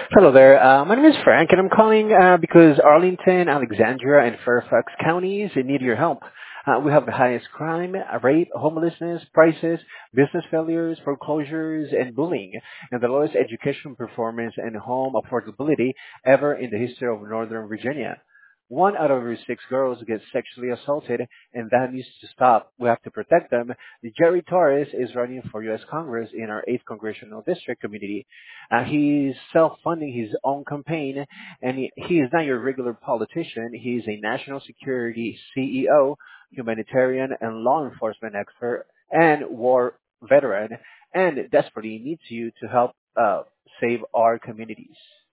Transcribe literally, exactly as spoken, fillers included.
Hello there. Uh, my name is Frank, and I'm calling uh, because Arlington, Alexandria, and Fairfax counties need your help. Uh, we have the highest crime uh, rate, homelessness, prices, business failures, foreclosures, and bullying, and the lowest education performance and home affordability ever in the history of Northern Virginia. One out of every six girls gets sexually assaulted, and that needs to stop. We have to protect them. Jerry Torres is running for U S. Congress in our eighth Congressional District community. Uh, he's self-funding his own campaign, and he, he is not your regular politician. He is a national security C E O, humanitarian and law enforcement expert, and war veteran, and desperately needs you to help uh, save our communities.